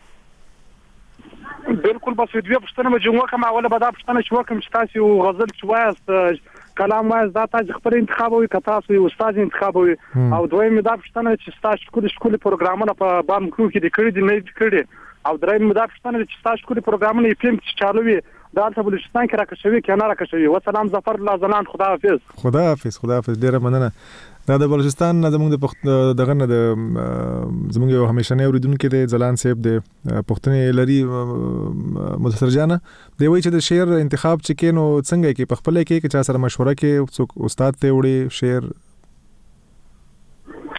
بالکل بس دوی پښتنه مجموعه کوم اوله به دا پښتنه شو کوم چې تاسو غزل شوایست کلام وایست دا تاسو خبر انتخاب وي که تاسو استاد انتخاب وي او دویم دا پښتنه چې تاسو کلی شکول پروګرامونه په بام کړو کې د کړي دي نه کړي او دریم دا پښتنه چې تاسو کلی پروګرامونه یې پم چې چالو وي دا ته بلوچستان کې راکښوي کنه راکښوي وسلام ظفر الله زلان خدا حافظ خدا حافظ خدا حافظ ډیره مننه دا د بلوچستان نه زموږ د دغه نه د زموږ یو همیشنه اوریدونکو د زلان صاحب د پښتنې لري مدثر جان دی وایي چې د شعر انتخاب چې کینو څنګه کې په خپل کې چې چا سره مشوره کې څوک استاد ته وړي شعر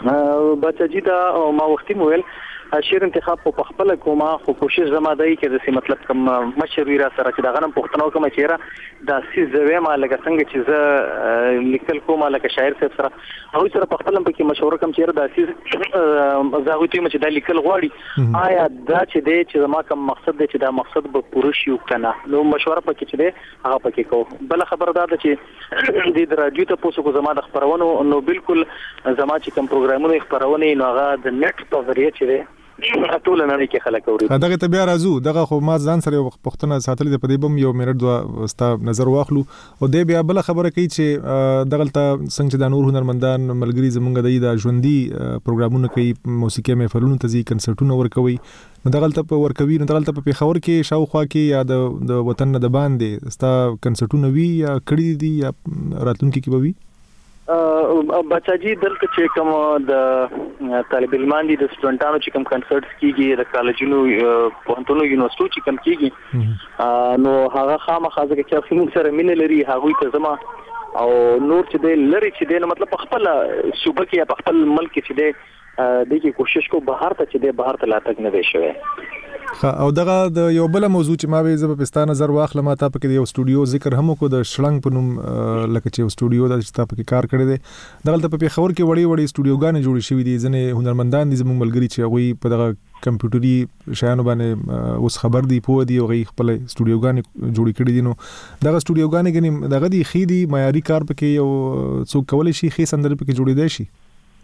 بچا جی دا ما وختي مویل شیر انتخاب په خپل کومه خو کوشش زما دی کې د سی مطلب کوم مشر ویرا سره چې دا غنم پښتنو کوم چیرې دا سی زوی ما لکه څنګه چې ز لیکل کومه لکه شاعر صاحب سره او سره په خپل په کې مشوره کوم چیرې دا سی زاغوتی مچ د لیکل غواړي آیا دا چې دی چې زما کوم مقصد دی چې دا مقصد به پوره شي کنه نو مشوره پکې چې دی هغه پکې کو بل خبر دا چې د رادیو ته پوسو کو زما د خبرونو نو بالکل زما چې کوم پروګرامونه خبرونه نو هغه د نت په ذریعہ چې دی ټول نه کې خلک اوري دغه ته بیا راځو دغه خو ما ځان سره پښتنه ساتلې د پدې بم یو منټ دوه ستا نظر واخلو او د بیا بل خبره کوي چې دغه ته څنګه د نور هنرمندان ملګری زمونږ د ژوندۍ پروګرامونه کوي موسیقي محفلونو ته ځي کنسرټونه ورکوي نو دغه ته په ورکوي نو دغه ته په پیښور کې شاوخوا کې یا د وطن نه د باندې ستا کنسرټونه وی یا کړي دي یا راتلونکي کې به وي بچا جی دلته چې کوم د طالب علمان دي د سټوډنټانو چې کوم کنسرټس کیږي د کالجونو پوهنتونو یونیورسيټو چې کوم کیږي نو هغه خامخا ځکه چې څنګه سره مين لري هغه ته زما او نور چې د لری چې د مطلب خپل صوبه کې په خپل ملک کې چې د دغه کوشش کو بهر ته چې د بهر ته لا تک نه دی شوی او دغه د یو بل موضوع چې ما به زب پستان نظر واخلم تا په کې یو سټوډیو ذکر هم کو د شړنګ په نوم لکه چې یو سټوډیو د چې تا په کې کار کړی دی دغه په پیښور کې وړي وړي سټوډیوګانې جوړې شوې دي ځنې هنرمندان دي زموږ ملګری چې هغه په دغه کمپیوټري شیانو باندې اوس خبر دی پوه دی او غي خپل سټوډیوګانې جوړې کړې دي نو دغه سټوډیوګانې غني دغه دی خېدي معیاري کار پکې یو څوک کولای شي خې سندره پکې جوړې دی شي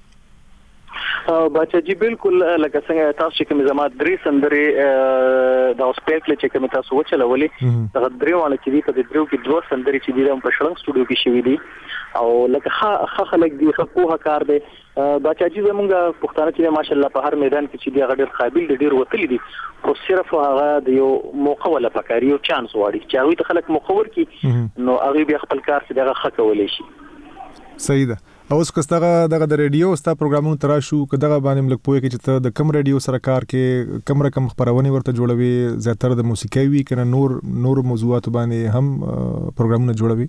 بچا جی بالکل لکه څنګه تاسو چې کوم زما درې سندري د اوسپیکل چې کوم تاسو وچلولې دا درې والا چې دي په درو کې دوه سندري چې دي په شړنګ سټوډیو کې شوې دي او لکه ښه خلک دي ښه کوه کار دی بچا جی زمونږ پښتانه چې ماشاءالله په هر میدان کې چې دی غډر قابل دي ډیر وتلی دي خو صرف هغه د یو موقع ولا پکاري او چانس واړي چې هغه ته خلک مخور کی نو هغه بیا خپل کار څخه دغه خکولې شي صحیح ده اوس کستغه دغه د ریډیو ستا پروګرامونو ترا شو کداغه باندې ملک پوهه کې چې ته د کم ریډیو سره کار کې کم رقم خبرونه ورته جوړوي زیاتره د موسیقي وی کنه نور نور موضوعات باندې هم پروګرامونه جوړوي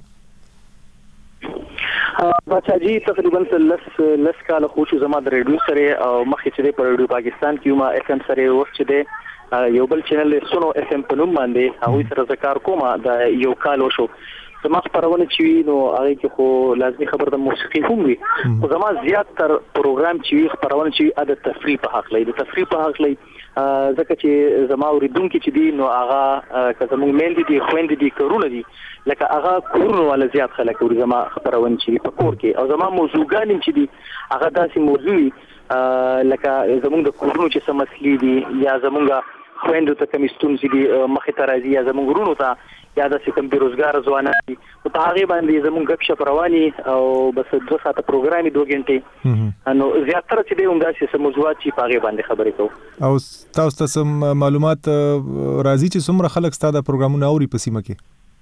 بچا جی تقریبا لس لس کال خو چې زما د ریډیو سره او مخکې چې په ریډیو پاکستان کې ما اف ام سره ورڅ چې یو بل چینل سونو اف ام په نوم باندې هغه سره ذکر کومه د یو کال وشو زما خبرونه چې نو هغه کې خو لازمي خبر د موسیقي هم وي خو زما زیات تر پروګرام چې خبرونه چې د تفریح په حق لري د تفریح په حق لري ځکه چې زما اوریدونکو چې دي نو هغه که زموږ میل دي خويند دي کورونه دي لکه هغه کورونه ولا زیات خلک ورې زما خبرونه چې په کور کې او زما موضوعګان چې دي هغه داسې موضوع لکه زموږ د کورونو چې سمسلې دي یا زموږ خويندو ته کوم ستونزې دي مخې ته راځي یا زموږ ورونو ته یا د کوم بیروزګار ځوانان دي او په هغه باندې زموږ غب شپ رواني او بس دوه ساعته پروګرام دوه غنټې نو زیاتره چې دی همدا چې موضوعات چې په هغه باندې خبرې کوو او تاسو ته معلومات راځي چې څومره خلک ستاسو پروګرامونه اوري په سیمه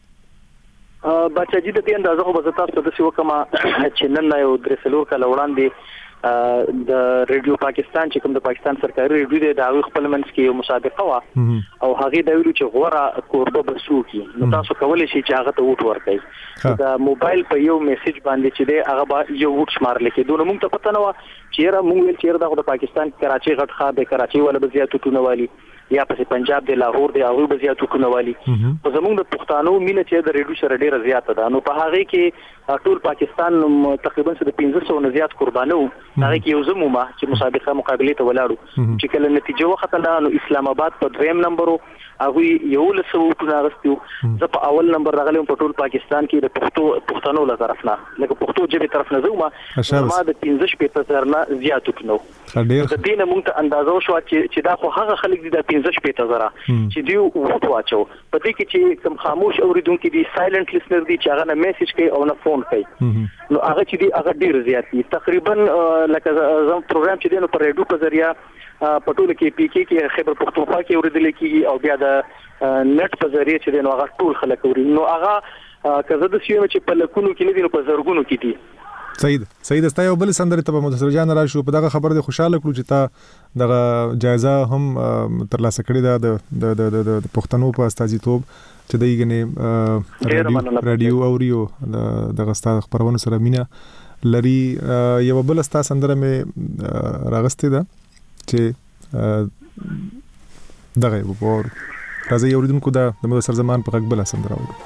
کې بچا جی د دې اندازه خو به تاسو د څه وکما چې نن یو درې څلور کال وړاندې د ریډیو پاکستان چې کوم د پاکستان سرکاري ریډیو دی دا خپل منځ کې یو مسابقه وا او هغه د ویلو چې غوړه کوربه بسو کې نو تاسو کولای شئ چې هغه ته ووټ ورکړئ دا موبایل په یو میسج باندې چې دی هغه به یو ووټ شمارل کې دوه موږ ته پته نه و چې را موږ چې د پاکستان کراچي غټ خا به کراچي ولا بزیاتو ټونوالي یا په پنجاب د لاهور د هغه بزیاتو ټونوالي په زموږ د پښتانو مینه چې د ریډیو سره ډیره زیاته ده نو په هغه کې ټول پاکستان تقریبا د پنځه سوه نه زیات قربانو هغه کې یو زمومه چې مسابقه مقابله ته ولاړو چې کله نتیجه وختله نو اسلام آباد په دریم نمبر هغه یو له سوټونه غستو زه په اول نمبر راغلم په ټول پاکستان کې د پښتو پښتنو له طرف نه لکه پښتو جبه طرف نه زومه ما د پنځه شپږ زره نه زیات وکړو د دې نه مونږ ته اندازو شو چې دا خو هغه خلک دي د پنځه شپږ زره چې دی وټ واچو په دې کې چې کوم خاموش اوریدونکو دي سایلنت لیسنر دي چې هغه نه میسج کوي او نه فون کوي نو هغه چې دی هغه ډیر زیات دي تقریبا لکه زم پروګرام چې دی نو پر ریډیو په ذریعہ پټول کې پی کې کې خبر پښتونخوا کې اوریدل کېږي او بیا د نت په ذریعہ چې دی نو هغه ټول خلک اوري نو هغه کزه د سیمه چې په لکونو کې نه دي نو په زرګونو کې دي سید سید استا یو بل سندره ته متصل جان راشو په دغه خبر د خوشاله کړو چې تا دغه جایزه هم تر لاسه کړی ده د د د پښتنو په استازیتوب چې دغه نه رادیو اوريو دغه ستاسو خبرونه سره مینا لري. یو بل ستا سندره مې راغستې ده چې دغه ور راځي اوریدونکو دا د مدثر زمان په غږ بل سندره وره.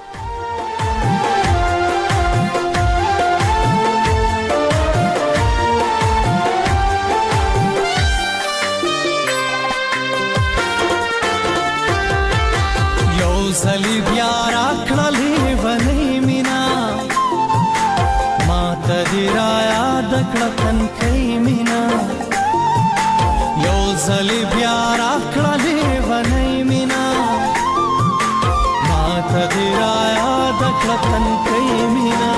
زلی بیا را کړلې ونې مینا ما ته دې را یاد کړه تنکۍ مینا یو زلی بیا را کړلې ونې مینا ما ته دې را یاد کړه تنکۍ مینا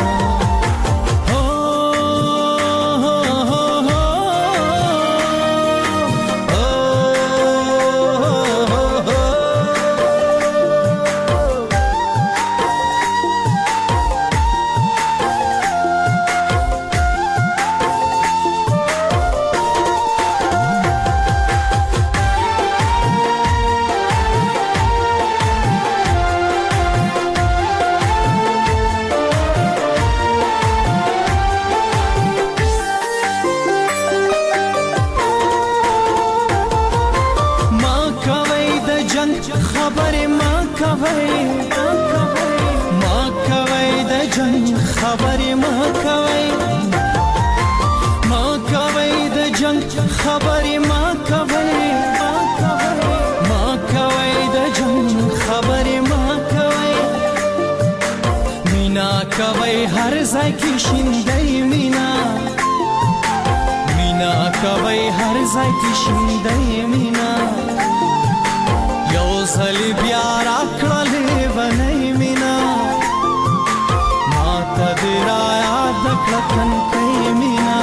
هر ځای کې شیندای مینا مینا کوي هر ځای کې شیندای مینا یو ځل بیا را کړلې ونې مینا ما ته دې را یاد کړه تنکۍ مینا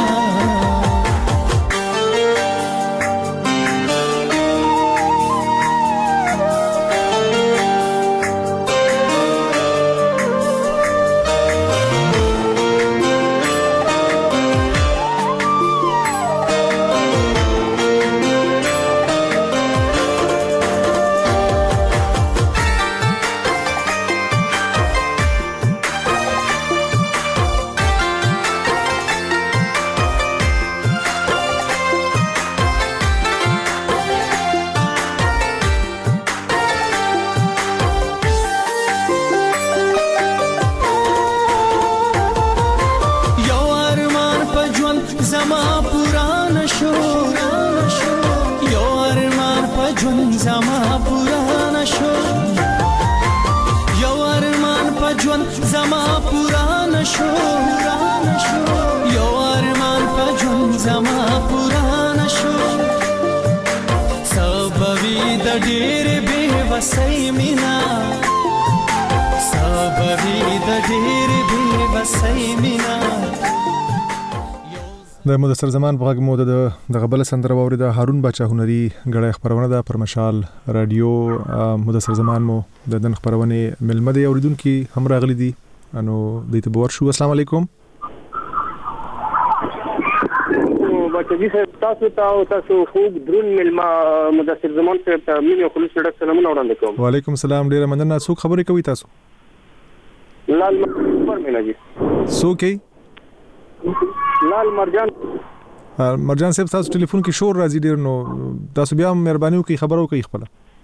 د مدثر زمان په غږ مو د دغه بل سندره واورېده. هارون باچا هنري غړی خبرونه ده پر مشال رادیو. مدثر زمان مو د دن خبرونه ملمه دی اوریدونکو هم راغلي دي انو د ته بور شو. السلام علیکم باچا جی صاحب، تاسو ته تاسو خوب درون ملما مدثر زمان صاحب ته مینه خلوص ډک سلامونه وړاندې کوم. وعلیکم السلام، ډیره مننه. څوک خبرې کوي تاسو؟ لال مرجان مینا جی. څوک لال مرجان مرجان صاحب، تاسو ټلیفون کې شور راځي ډیر، نو تاسو بیا مهرباني وکړئ خبرو کوي خپل.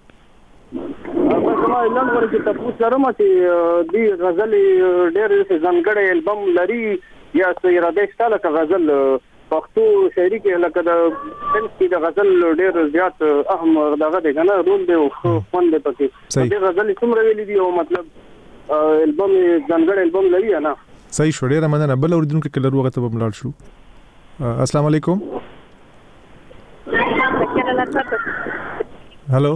ما اعلان ورکړ ته پوښتنه لرم چې دی غزل ډیر ځانګړی البم لري یا سیرا د ستاله غزل پښتو شاعري کې لکه د سنس کې د غزل ډیر زیات اهم دغه دی کنه رول دی او فون دی پکې د غزل څومره ویلي دی او مطلب البم ځانګړی البم لري نه. صحیح شو، ډیره مننه. بل اوریدونکو کې لرو وخت په ملاړ شو. السلام علیکم. هالو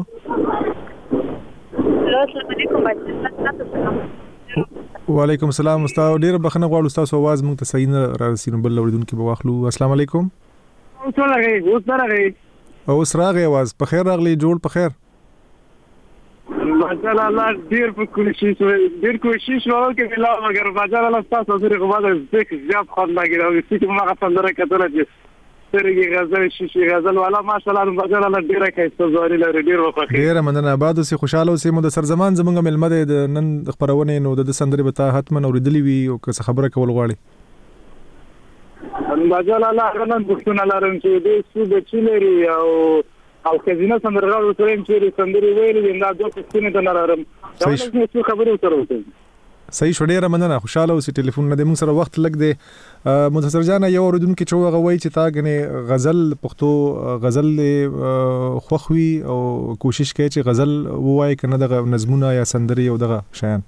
السلام علیکم. وعلیکم السلام. استاد ډیر بخنه غواړم، تاسو आवाज مونږ ته صحیح نه راځي، بل اوریدونکو به واخلو. السلام علیکم. اوس راغی اوس راغی اوس راغی आवाज په خیر راغلی، جوړ په خیر. ماشاءالله الله ډیر په کوشش ډیر کوشش وکړ لا مګر بازار الله تاسو سره غواړم چې زیات خون لګیږي او چې ما غوښتل کتل چې سرګي غزل شیشي غزل والا ماشاءالله بازار الله ډیر کایسته زوري لري، ډیر وفقه. ډیر مننه. بعد سه خوشاله اوسې. مدثر زمان زمونږ ملمه ده نن خبرونه نو د سندري به تا حتما اوریدلی وي او که خبره کول غواړي. باجل الله غنن پښتون لرم چې د سود چیلري او او کزینه سندرغاړو سره چې سندري ویلې دا دوه پښتون ته لرم دا څه خبرو سره وته صحیح شو ډیره مننه خوشاله اوسې ټلیفون نه د موږ سره وخت لګ دی منتصر جان یو اوریدونکو چې هغه وایي چې تا غنه غزل پښتو غزل خوخوي او کوشش کوي چې غزل وایي کنه د نظمونه یا سندري او دغه شیان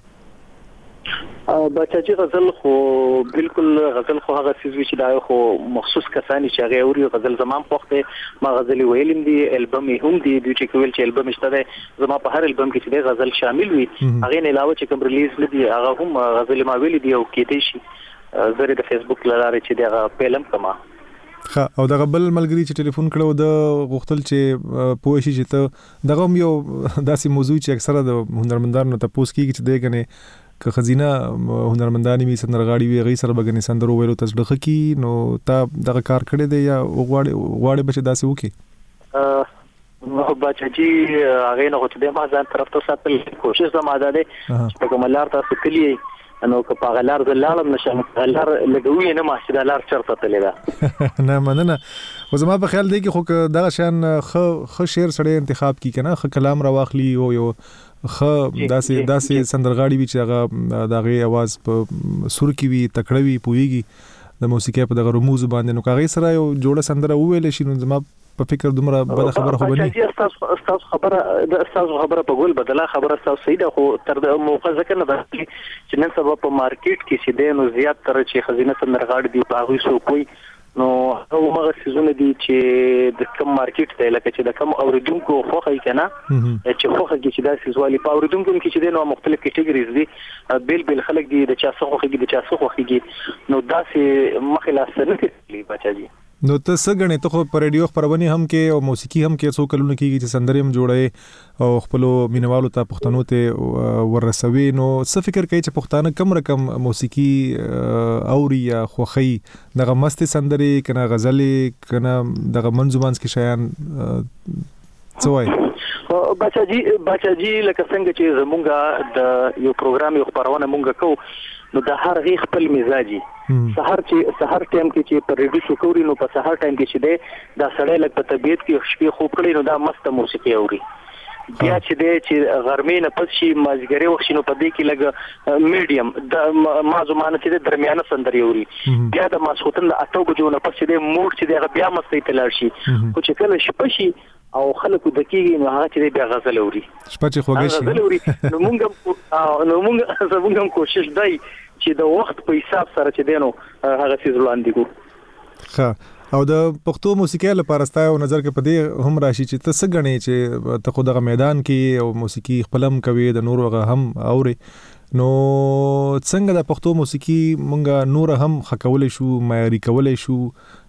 بچا چې غزل خو بالکل غزل خو هغه څه چې دا خو مخصوص کسانی چې هغه اوري غزل زمان پخته ما غزل ویلم دي البوم هم دي د چې کویل چې البوم شته ده زما په هر البوم کې چې غزل شامل وي هغه نه علاوه چې کوم ریلیز لدی هغه هم غزل ما ویلي دي او کې دي شي زره د فیسبوک لاره چې دا فلم کما خا او دغه بل ملګری چې ټلیفون کړو د غوښتل چې پوه شي چې ته دغه یو داسې موضوع چې اکثره د هنرمندانو ته پوس کیږي چې دغه که خزینه هنرمندانی می سندرغاړي وي غي سره بګنې سندرو ویلو تاسو کی نو تا دغه کار کړی دی یا غواړي غواړي بچ داسې وکي نو بچی هغه نه غوښته ما ځان طرف ته ساتل کوشش زما ده چې کوم لار تاسو کلی نو که په غلار زلالم نشم غلار لګوي نه ماشي د لار چرته تللی دا نه مننه و زما په خیال دی کې خو دغه شان خ خ شعر سره انتخاب کی کنه خ کلام را واخلي او یو خ داسې داسې سندرغاړي وی چې هغه دغه आवाज په سر کې وی تکړوي پويږي د موسیقي په دغه رموز باندې نو کاغې سره یو جوړه سندره وویل شي نو زما په فکر دومره بل خبره خو بني استاد خبره د استاد خبره په ګول بدله خبره استاد صحیح ده خو تر د موقع ځکه نه ده چې نن سبا په مارکیټ کې چې د نو زیات تر چې خزینه سندرغاړي دی په هغه سو کوئی نو هغه سيزونه دي چې د کم مارکیټ ته لکه چې د کم اوریدونکو خوخه کنا چې خوخه کې چې دا سيزوالي په اوریدونکو کې چې د نو مختلف کټګوریز دي بیل بیل خلک دي د چا څخه خوخه د چا څخه خوخه نو دا سي مخله سره کې بچاجي نو ته څنګه ته خو پر رادیو خبرونه هم کې او موسیقي هم کې څو کلونه کېږي چې سندرې هم جوړې او خپل مینوالو ته پښتنو ته ورسوي نو څه فکر کوي چې پښتانه کم رقم موسیقي اوري یا خوخي دغه مست سندرې کنه غزلې کنه دغه منظومانس کې شیان څه وایي بچاجي بچاجي لکه څنګه چې زمونږه د یو پروګرام یو خبرونه مونږ کوو نو د هر غي خپل مزاجي سحر چې سحر ټایم کې چې پر ریډیو شو کوي نو په سحر ټایم کې چې ده دا سړی لکه په طبيعت کې شپې خوب کړي نو دا مست موسیقي اوري بیا چې ده چې غرمې نه پس شي مازګری وخت نو په دې کې لګ میډیم د ما زمانه چې درمیانه سندري اوري بیا د ماسوتن د اټو بجو نه پس چې د موډ چې د بیا مستي تلل شي خو چې کله شپه شي او خلکو د کېږي نو هغه چې بیا غزل اوري شپه چې خوږی شي غزل اوري نو مونږ نو مونږ زموږ کوشش دی چې د وخت په حساب سره چې دینو هغه څه وړاندې کو ښه او د پښتو موسیقي لپاره ستاسو نظر کې پدې هم راشي چې ته څه غنې چې ته خو دغه میدان کې او موسیقي خپلم کوي د نور وغه هم اوري نو څنګه د پښتو موسیقي مونږه نور هم خکولې شو معیاري کولې شو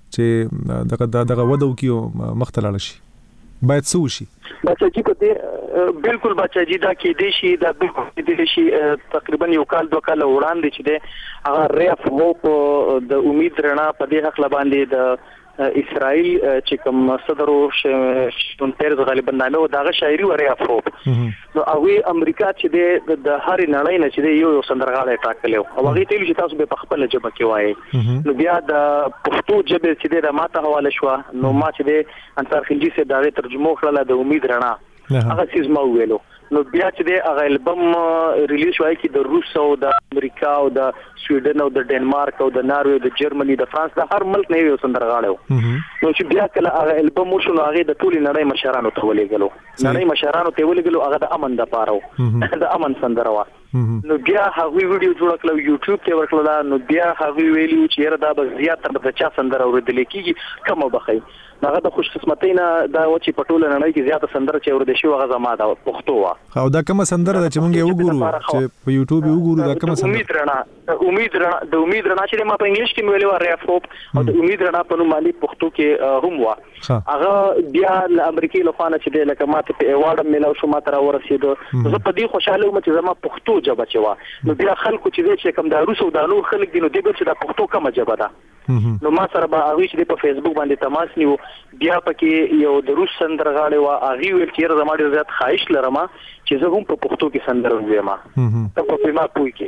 چې دغه دغه ودو کې مختلل شي باید څه وشي بچاجي په دې بالکل بچاجي دا کې دي شي دا بالکل کې دي شي تقریبا یو کال دوه کال وړاندې چې ده هغه ریف وو د امید رڼا په دې حق لباندې د اسرائیل چې کوم صدرو شون تیر غالبا نامه او دغه شاعري وری افروب نو هغه امریکا چې د هر نړۍ نه چې یو یو سندرغاړی ټاکلو او هغه ته چې تاسو به خپل جبه کې وایي نو بیا د پښتو جبه چې د ماته حواله شو نو ما چې د انصار خلجی سره دا ترجمه کړل د امید رڼا هغه چیز ما ویلو نو بیا چې د هغه البم ریلیز شوی کې د روس او د امریکا او د سویډن او د ډنمارک او د ناروې د جرمني د فرانس د هر ملک نه یو سندرغاړی نو چې بیا کله هغه البم وشو نو هغه د ټولي نړۍ مشرانو ته ولېګلو نړۍ مشرانو ته ولېګلو هغه د امن د پاره د امن سندره وا نو بیا هغه ویډیو جوړ کړو یوټیوب ته ورکړل نو بیا هغه ویلیو چې را دا به زیات تر د چا سندره اوریدل کیږي کوم بخي هغه د خوش قسمتۍ نه دا و چې پټول نه کې زیاته سندره چې ور دي شو هغه زما دا پښتو وا او دا کوم سندره چې مونږ وګورو چې په یوټیوب وګورو دا کوم سندره امید رڼا امید رڼا د امید رڼا چې ما په انګلیش کې ویلو ریف هوپ او د امید رڼا په نوم باندې پښتو کې هم وا هغه بیا د امریکای له خانه چې لکه ماته په ایوارډ ملو شو ماته را ورسېدو زه په دې خوشاله وم چې زما پښتو جبه چوا نو بیا خلکو چې کوم د روسو د نور خلک دي نو دغه چې د پښتو کومه جبه ده نو ما سره به هغه چې په فیسبوک باندې تماس نیو بیا پکې یو د روس سندرغاړی وا هغه ویل چې زما ډیر زیات خواهش لرم چې زه هم په پښتو کې سندره وایم ته په ما پوي کې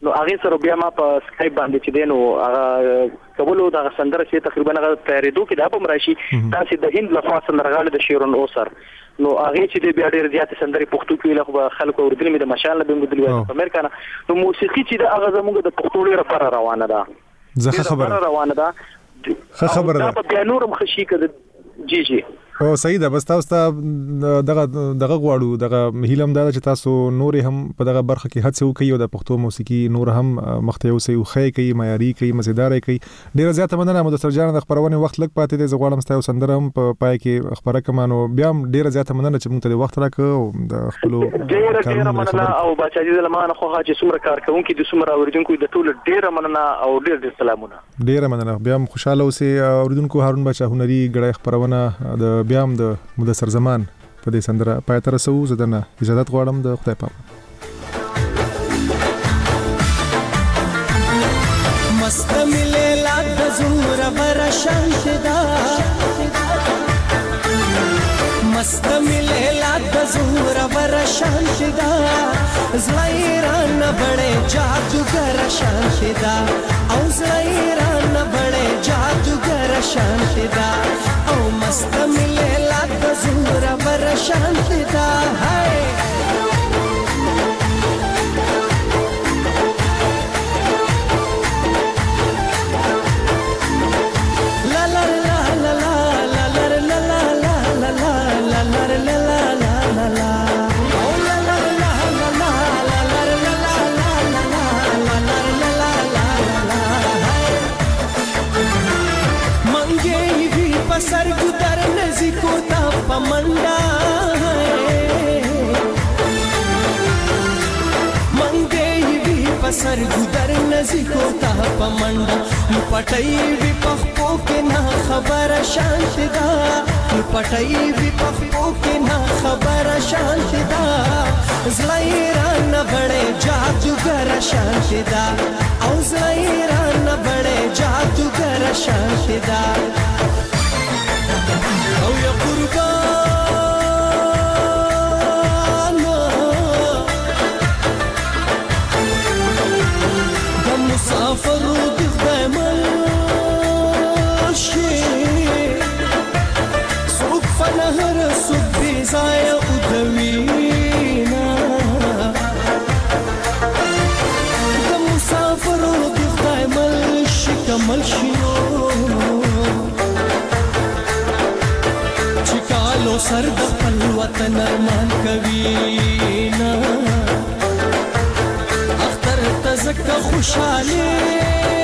نو هغه سره بیا ما په سکایپ باندې چې دینو هغه کولو د سندره چې تقریبا هغه تیارېدو کې د هم راشي تاسو د هند لخوا سندرغاړي د شیرون اوسر نو هغه چې بیا ډېر زیات سندري پښتو کې له خلکو اوردل مې د مشال به مدلوي په امریکا نو موسیقي چې د هغه زموږ د پښتو لپاره روانه ده زه خبره روانه ده ښه خبره ده دا بیا نورم خشي کړه جی جی او صحیح ده بس تاسو ته دغه دغه غواړو دغه هیلم دا چې تاسو نور هم په دغه برخه کې هڅه وکړئ او د پښتو موسیقي نور هم مخته یو سي خو کوي معیاري کوي مزیدار کوي ډیر زیاته مننه مدثر جان د خبرونه وخت لګ پاتې دي زغړم ستاسو سندره هم په پای کې خبره کومانو بیا ډیر زیاته مننه چې موږ ته وخت راکړو د خپل ډیر ډیر مننه او بچی د لمانه خو حاج سمره کارکونکو د سمره اوریدونکو د ټول ډیر مننه او ډیر ډیر سلامونه ډیر مننه بیا خوشاله اوسئ اوریدونکو هارون بچا هنري غړای خبرونه د بیا هم د مدثر زمان په دې سندره پای تر سو زدنه اجازه غواړم د خدای پاک مست ملي لا د زور بر شانشدا مست ملي لا د زور بر شانشدا زایران بڑے جادوگر شانشدا او زایران بڑے جادوگر شانشدا او مست ملي لا د زور بر شانشدا هاي सर गुदर नजीको ता पमंडा मंगे भी पसर गुदर नजीको ता पमंडा पटई भी पखपो के ना खबर शांतदा पटई भी पखपो के ना खबर शांतदा ज़ायरा न बड़े जादूगर शांतदा औ ज़ायरा न बड़े जादूगर शांतदा او یا قربان د مسافر د خدای ملشي سوق فنهر سوق بزای او دوینا د مسافر د خدای ملشي کمل شنو لو سر د خپل وطن ارمان کوي نا اختر تزکه خوشاله